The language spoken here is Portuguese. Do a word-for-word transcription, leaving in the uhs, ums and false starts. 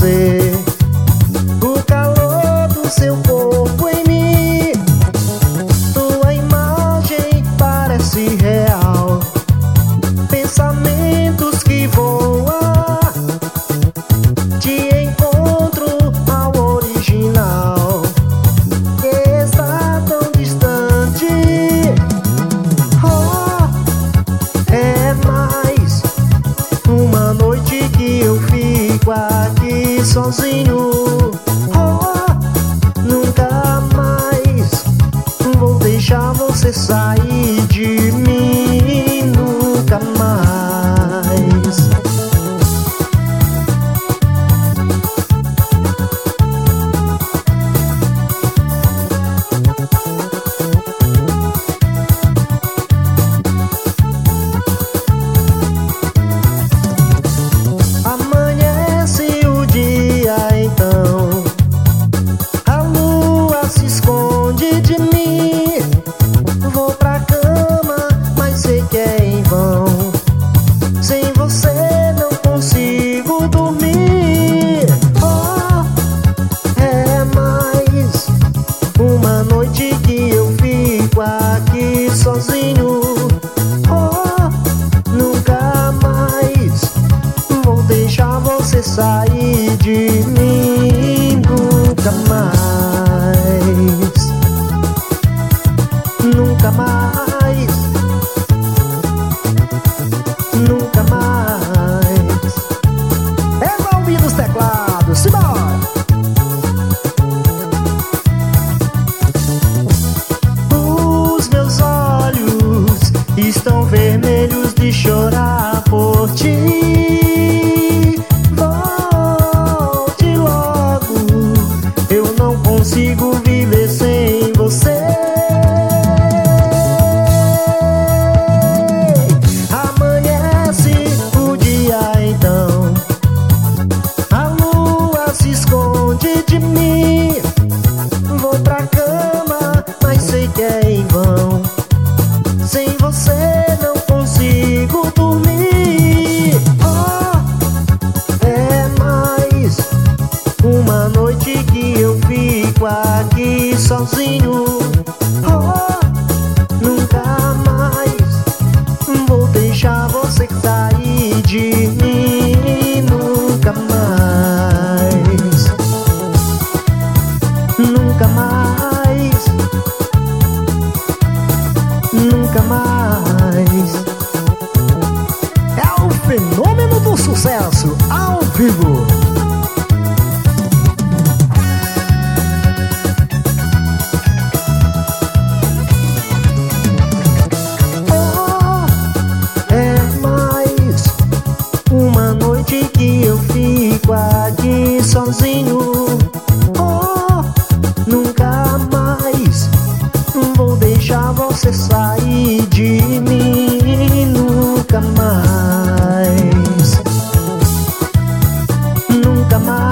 você. O calor do seu corpo em mim, tua imagem parece real. Pensamentos que voam, te encontro ao original, que está tão distante. Oh, é mais uma noite que eu fico aqui sozinho. Oh, nunca mais vou deixar você sair de mim, nunca mais. Amanhece o dia então, a lua se esconde de mim. Vou pra cama, mas sei que é em vão. Sem você não consigo dormir. Oh, é mais uma noite que eu fico aqui sozinho. Oh, nunca mais vou deixar você sair de mim, nunca mais. Nunca mais, nunca mais. Evaldo dos teclados, simbora! Os meus olhos estão vermelhos de chorar por ti. Volte logo, eu não consigo viver sem você. De mim, vou pra cama, mas sei que é em vão. Sem você não consigo dormir. Oh, é mais uma noite que eu fico aqui sozinho. Oh, nunca mais vou deixar você sair de mim, nunca mais. Nunca mais, nunca mais. É o fenômeno do sucesso ao vivo. Oh, é mais uma noite que eu fico aqui sozinho. Nunca mais vou deixar você sair de mim, nunca mais. Nunca mais.